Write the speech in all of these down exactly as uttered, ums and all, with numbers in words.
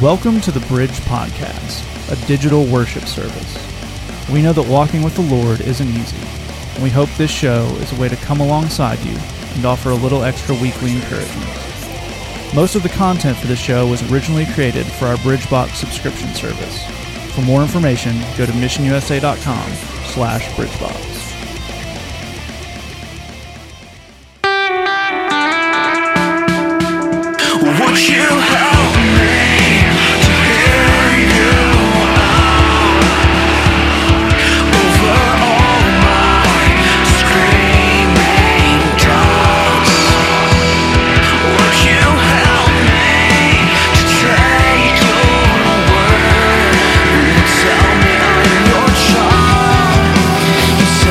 Welcome to the Bridge Podcast, a digital worship service. We know that walking with the Lord isn't easy, and we hope this show is a way to come alongside you and offer a little extra weekly encouragement. Most of the content for the show was originally created for our BridgeBox subscription service. For more information, go to missionusa.com slash bridgebox. Would you help me to hear you out over all my screaming doubts? Would you help me to take your word and tell me I'm your child? You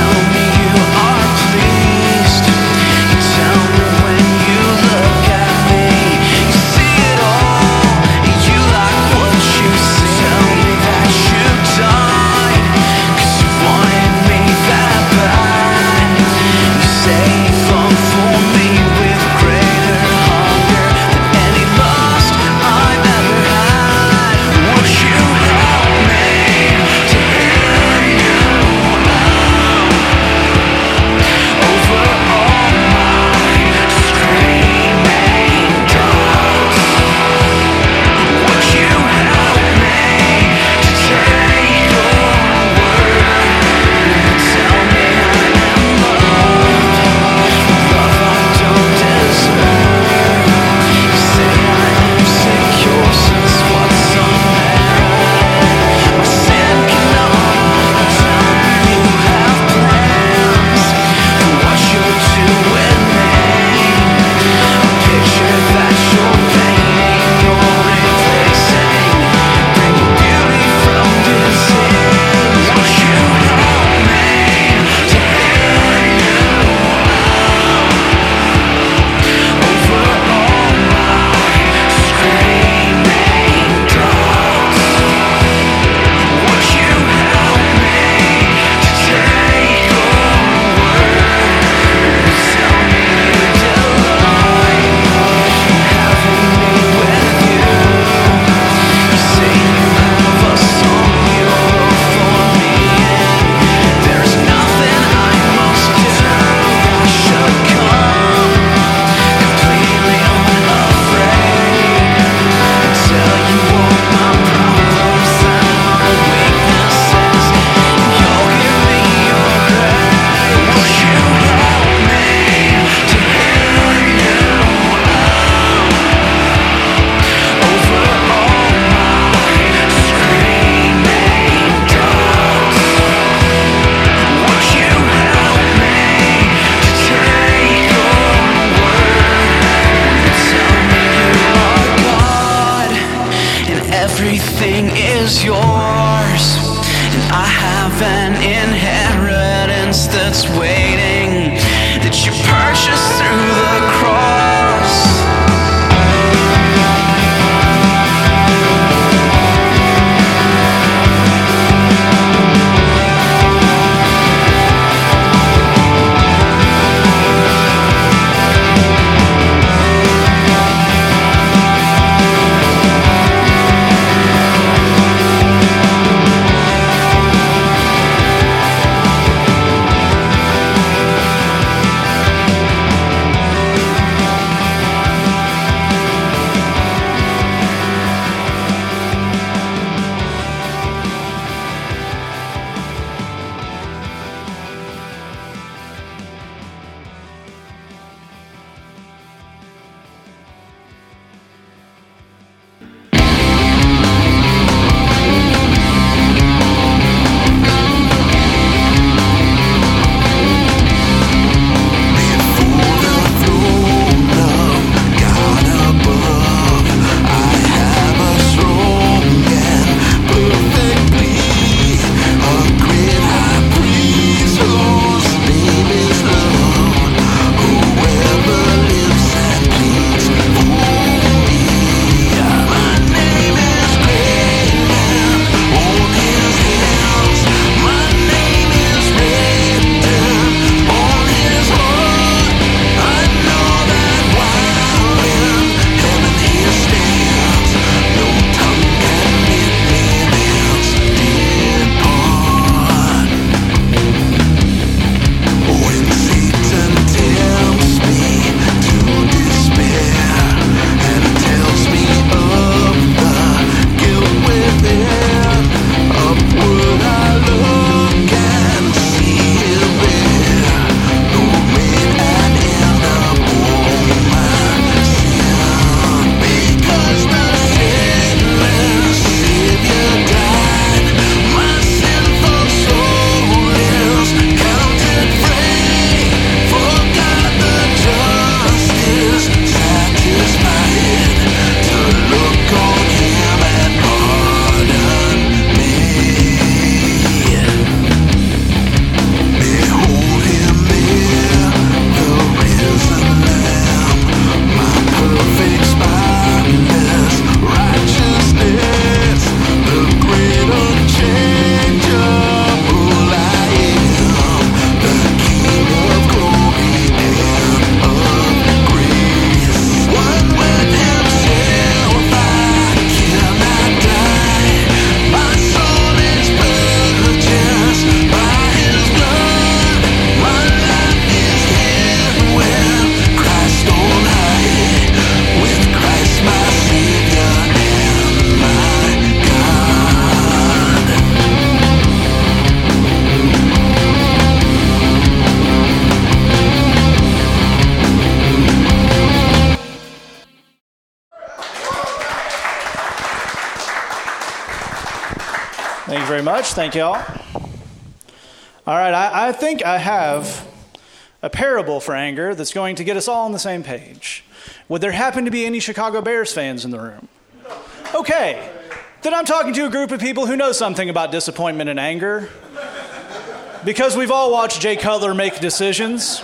very much. Thank you all. All right, I, I think I have a parable for anger that's going to get us all on the same page. Would there happen to be any Chicago Bears fans in the room? Okay, then I'm talking to a group of people who know something about disappointment and anger, because we've all watched Jay Cutler make decisions.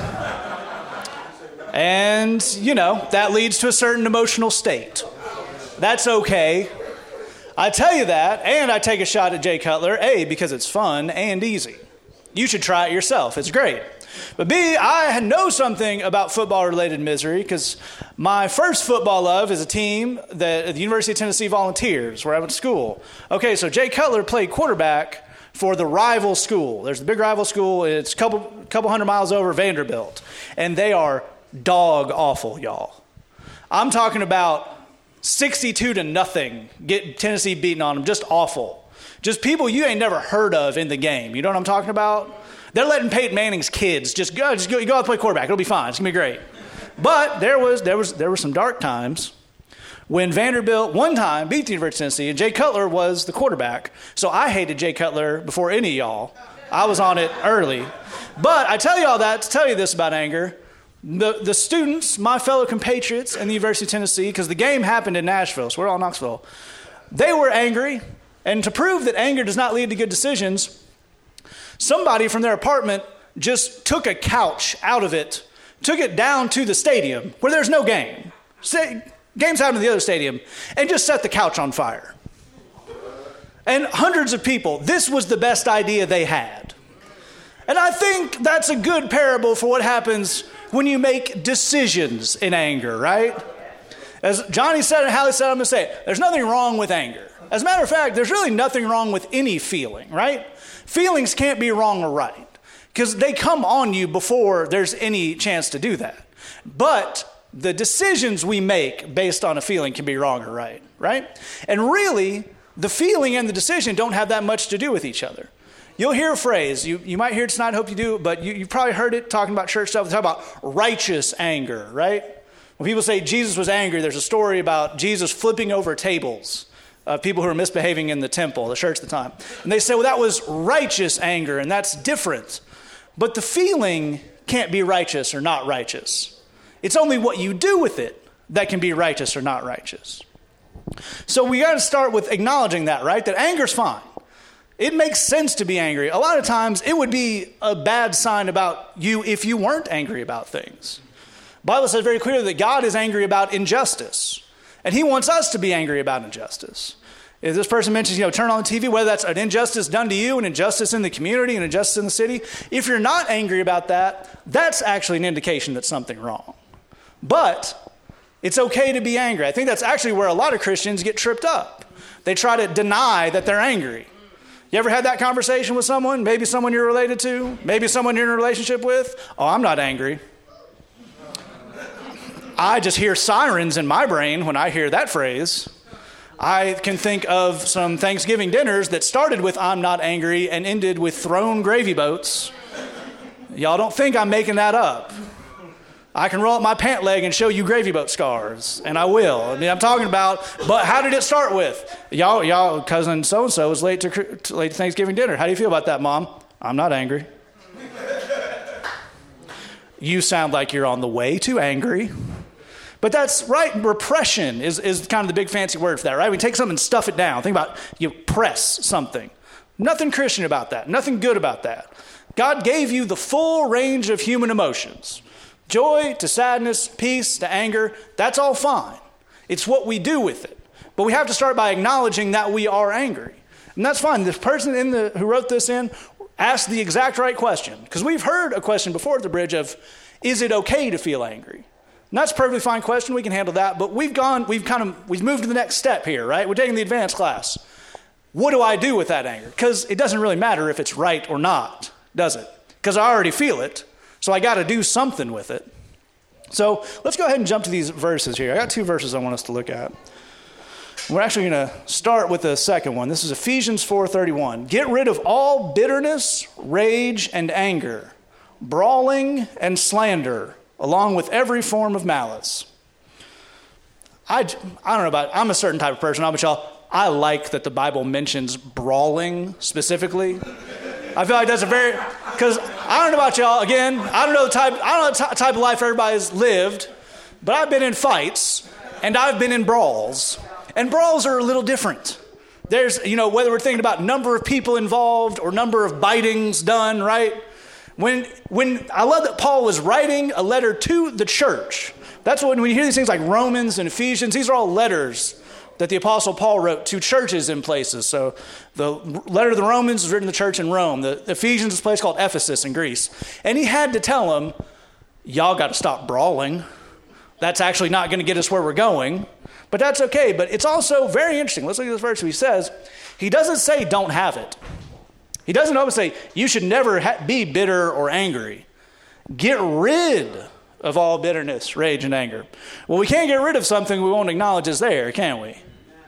And, you know, that leads to a certain emotional state. That's okay. I tell you that, and I take a shot at Jay Cutler, A, because it's fun and easy. You should try it yourself. It's great. But B, I know something about football-related misery, because my first football love is a team that the University of Tennessee Volunteers, where I went to school. Okay, so Jay Cutler played quarterback for the rival school. There's the big rival school. It's a couple, couple hundred miles over, Vanderbilt. And they are dog awful, y'all. I'm talking about sixty-two to nothing, get Tennessee beaten on them, just awful. Just people you ain't never heard of in the game. You know what I'm talking about? They're letting Peyton Manning's kids just go, just go, go out and play quarterback. It'll be fine. It's gonna be great. But there was there was there were some dark times when Vanderbilt one time beat the University of Tennessee, and Jay Cutler was the quarterback. So I hated Jay Cutler before any of y'all. I was on it early. But I tell you all that to tell you this about anger. The the students, my fellow compatriots in the University of Tennessee, because the game happened in Nashville, so we're all in Knoxville, they were angry. And to prove that anger does not lead to good decisions, somebody from their apartment just took a couch out of it, took it down to the stadium where there's no game. Say, games happen in the other stadium, and just set the couch on fire. And hundreds of people, this was the best idea they had. And I think that's a good parable for what happens when you make decisions in anger, right? As Johnny said and Hallie said, I'm going to say it. There's nothing wrong with anger. As a matter of fact, there's really nothing wrong with any feeling, right? Feelings can't be wrong or right because they come on you before there's any chance to do that. But the decisions we make based on a feeling can be wrong or right, right? And really, the feeling and the decision don't have that much to do with each other. You'll hear a phrase, you, you might hear it tonight, I hope you do, but you, you've probably heard it talking about church stuff. They talk about righteous anger, right? When people say Jesus was angry, there's a story about Jesus flipping over tables of people who were misbehaving in the temple, the church at the time. And they say, well, that was righteous anger, and that's different. But the feeling can't be righteous or not righteous. It's only what you do with it that can be righteous or not righteous. So we got to start with acknowledging that, right? That anger's fine. It makes sense to be angry. A lot of times it would be a bad sign about you if you weren't angry about things. The Bible says very clearly that God is angry about injustice. And he wants us to be angry about injustice. If this person mentions, you know, turn on the T V, whether that's an injustice done to you, an injustice in the community, an injustice in the city, if you're not angry about that, that's actually an indication that something's wrong. But it's okay to be angry. I think that's actually where a lot of Christians get tripped up. They try to deny that they're angry. You ever had that conversation with someone? Maybe someone you're related to? Maybe someone you're in a relationship with? Oh, I'm not angry. I just hear sirens in my brain when I hear that phrase. I can think of some Thanksgiving dinners that started with I'm not angry and ended with thrown gravy boats. Y'all don't think I'm making that up. I can roll up my pant leg and show you gravy boat scars, and I will. I mean, I'm talking about, but how did it start with? Y'all, y'all, cousin so-and-so was late to, to late to Thanksgiving dinner. How do you feel about that, Mom? I'm not angry. You sound like you're on the way to angry. But that's right. Repression is, is kind of the big fancy word for that, right? We take something and stuff it down. Think about you press something. Nothing Christian about that. Nothing good about that. God gave you the full range of human emotions. Joy to sadness, peace to anger, that's all fine. It's what we do with it. But we have to start by acknowledging that we are angry. And that's fine. The person in the who wrote this in asked the exact right question. Because we've heard a question before at the bridge of, is it okay to feel angry? And that's a perfectly fine question. We can handle that. But we've gone, we've kind of, we've moved to the next step here, right? We're taking the advanced class. What do I do with that anger? Because it doesn't really matter if it's right or not, does it? Because I already feel it. So I got to do something with it. So let's go ahead and jump to these verses here. I got two verses I want us to look at. We're actually going to start with the second one. This is Ephesians four thirty-one. Get rid of all bitterness, rage, and anger, brawling and slander, along with every form of malice. I, I don't know about, I'm a certain type of person, I'll bet y'all, I like that the Bible mentions brawling specifically. I feel like that's a very, because I don't know about y'all, again, I don't know the type, I don't know the type of life everybody's lived, but I've been in fights and I've been in brawls, and brawls are a little different. There's, you know, whether we're thinking about number of people involved or number of bitings done, right? When, when I love that Paul was writing a letter to the church. That's when, when you hear these things like Romans and Ephesians, these are all letters that the Apostle Paul wrote to churches in places. So the letter to the Romans was written to the church in Rome. The Ephesians is a place called Ephesus in Greece. And he had to tell them, y'all got to stop brawling. That's actually not going to get us where we're going. But that's okay. But it's also very interesting. Let's look at this verse. He says, he doesn't say don't have it. He doesn't always say you should never ha- be bitter or angry. Get rid of all bitterness, rage, and anger. Well, we can't get rid of something we won't acknowledge is there, can we?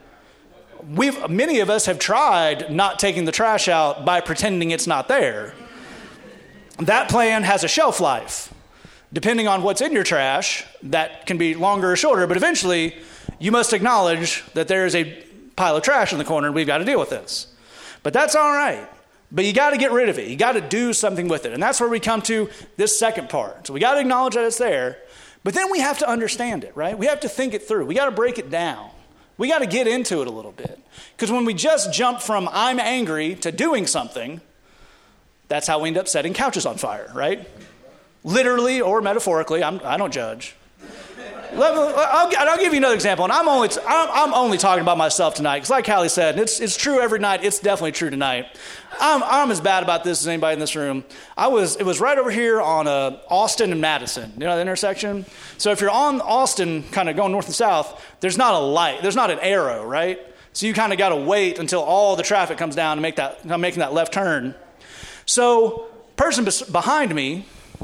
We've, many of us have tried not taking the trash out by pretending it's not there. That plan has a shelf life. Depending on what's in your trash, that can be longer or shorter, but eventually you must acknowledge that there is a pile of trash in the corner and we've got to deal with this. But that's all right. But you got to get rid of it. You got to do something with it. And that's where we come to this second part. So we got to acknowledge that it's there, but then we have to understand it, right? We have to think it through. We got to break it down. We got to get into it a little bit. Because when we just jump from I'm angry to doing something, that's how we end up setting couches on fire, right? Literally or metaphorically, I'm, I don't judge. Let me, I'll, I'll give you another example, and I'm only I'm, I'm only talking about myself tonight, because like Callie said, and it's it's true every night. It's definitely true tonight. I'm I'm as bad about this as anybody in this room. I was it was right over here on uh, Austin and Madison, you know, the intersection. So if you're on Austin, kind of going north and south, there's not a light, there's not an arrow, right? So you kind of got to wait until all the traffic comes down to make that making that left turn. So person bes- behind me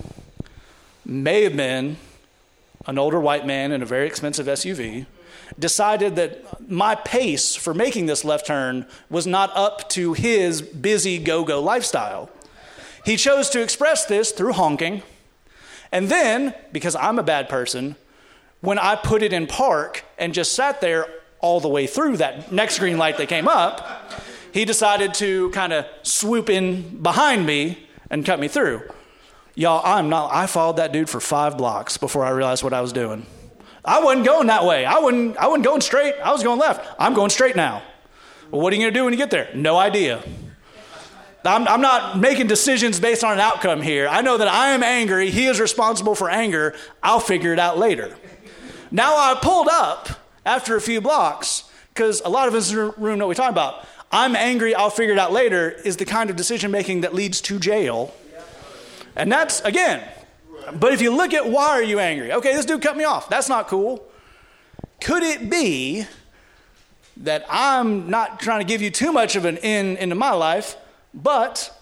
may have been an older white man in a very expensive S U V, decided that my pace for making this left turn was not up to his busy go-go lifestyle. He chose to express this through honking. And then, because I'm a bad person, when I put it in park and just sat there all the way through that next green light that came up, he decided to kind of swoop in behind me and cut me through. Y'all, I'm not, I followed that dude for five blocks before I realized what I was doing. I wasn't going that way. I wasn't, I wasn't going straight. I was going left. I'm going straight now. Well, what are you going to do when you get there? No idea. I'm, I'm not making decisions based on an outcome here. I know that I am angry. He is responsible for anger. I'll figure it out later. Now I pulled up after a few blocks, because a lot of us in the room know what we're talking about. I'm angry. I'll figure it out later is the kind of decision making that leads to jail. And that's, again, but if you look at why are you angry? Okay, this dude cut me off. That's not cool. Could it be that I'm not trying to give you too much of an in into my life, but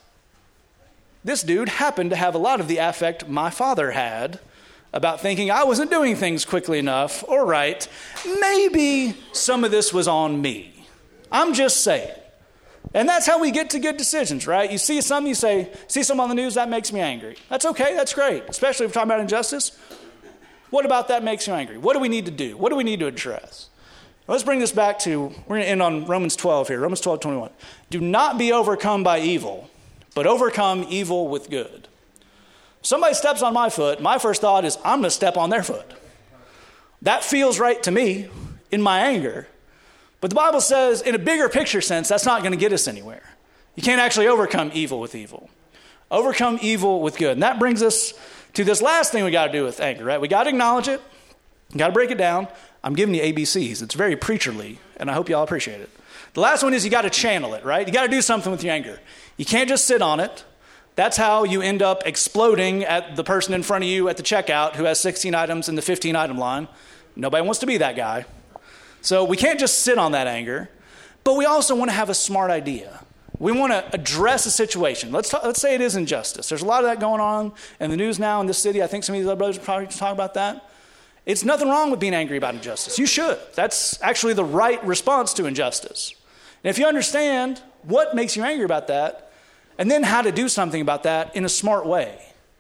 this dude happened to have a lot of the affect my father had about thinking I wasn't doing things quickly enough or right. Maybe some of this was on me. I'm just saying. And that's how we get to good decisions, right? You see something, you say, see something on the news, that makes me angry. That's okay, that's great, especially if we're talking about injustice. What about that makes you angry? What do we need to do? What do we need to address? Let's bring this back to, we're going to end on Romans twelve here, Romans twelve twenty-one. Do not be overcome by evil, but overcome evil with good. Somebody steps on my foot, my first thought is, I'm going to step on their foot. That feels right to me in my anger. But the Bible says, in a bigger picture sense, that's not going to get us anywhere. You can't actually overcome evil with evil. Overcome evil with good. And that brings us to this last thing we got to do with anger, right? We got to acknowledge it. We got to break it down. I'm giving you A B Cs. It's very preacherly, and I hope you all appreciate it. The last one is you got to channel it, right? You got to do something with your anger. You can't just sit on it. That's how you end up exploding at the person in front of you at the checkout who has sixteen items in the fifteen item line. Nobody wants to be that guy. So we can't just sit on that anger, but we also want to have a smart idea. We want to address a situation. Let's talk, let's say it is injustice. There's a lot of that going on in the news now in this city. I think some of these other brothers are probably talking about that. It's nothing wrong with being angry about injustice. You should. That's actually the right response to injustice. And if you understand what makes you angry about that, and then how to do something about that in a smart way,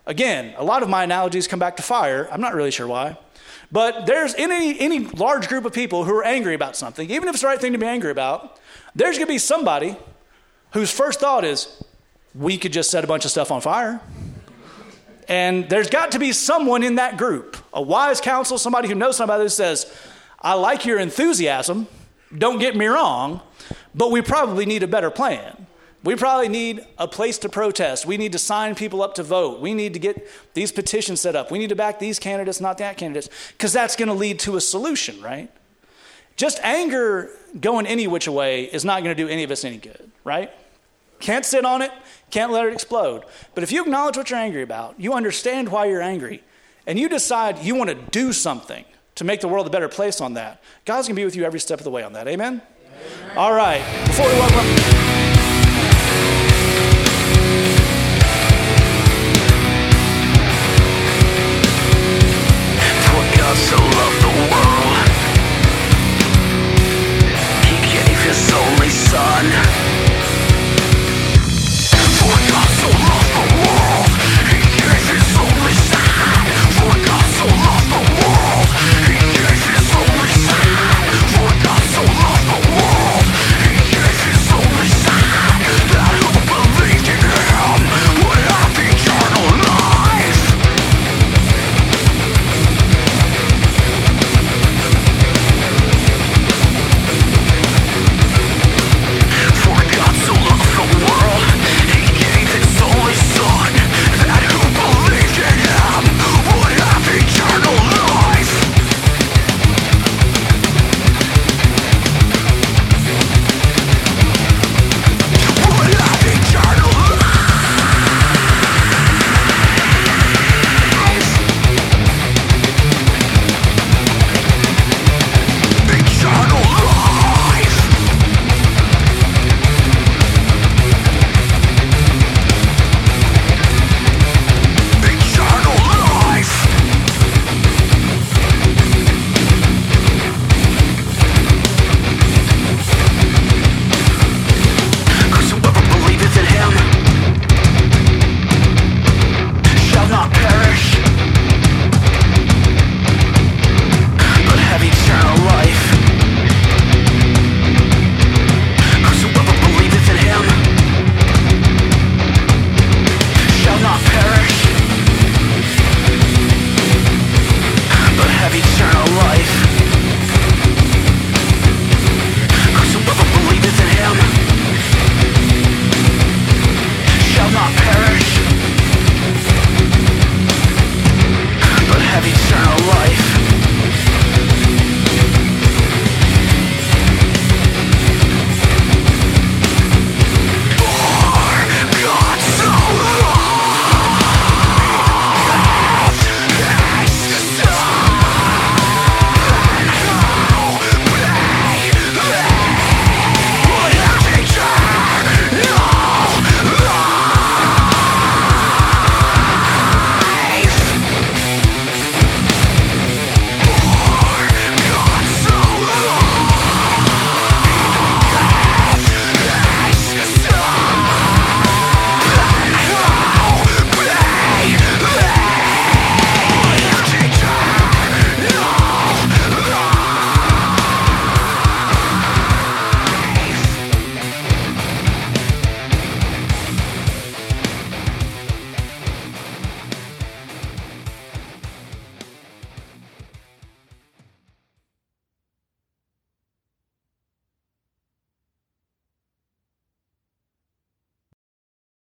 Again, a lot of my analogies come back to fire. I'm not really sure why. But there's any, any large group of people who are angry about something, even if it's the right thing to be angry about, there's going to be somebody whose first thought is, we could just set a bunch of stuff on fire. And there's got to be someone in that group, a wise counsel, somebody who knows somebody who says, I like your enthusiasm, don't get me wrong, but we probably need a better plan. We probably need a place to protest. We need to sign people up to vote. We need to get these petitions set up. We need to back these candidates, not that candidates, because that's going to lead to a solution, right? Just anger going any which way is not going to do any of us any good, right? Can't sit on it, can't let it explode. But if you acknowledge what you're angry about, you understand why you're angry, and you decide you want to do something to make the world a better place on that, God's going to be with you every step of the way on that. Amen? Amen. All right. Before we welcome